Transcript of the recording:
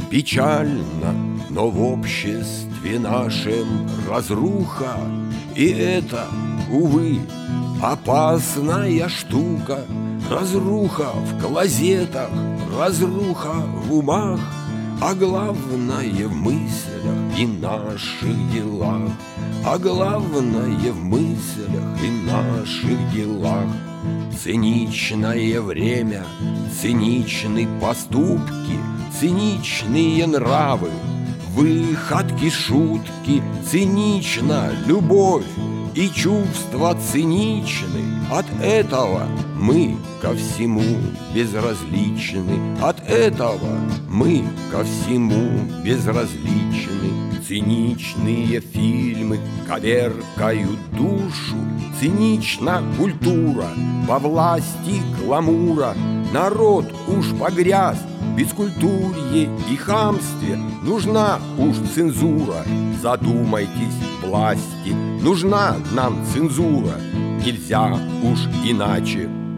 Печально, но в обществе нашем разруха, и это, увы, опасная штука. Разруха в клозетах, разруха в умах, а главное в мыслях и наших делах, а главное в мыслях и наших делах. Циничное время, циничны поступки, циничные нравы, выходки, шутки, цинична любовь и чувства циничны. От этого мы ко всему безразличны, от этого мы ко всему безразличны. Циничные фильмы коверкают душу, цинична культура во власти гламура. Народ уж погряз в бескультурье и хамстве, нужна уж цензура. Задумайтесь, власти, нужна нам цензура. Нельзя уж иначе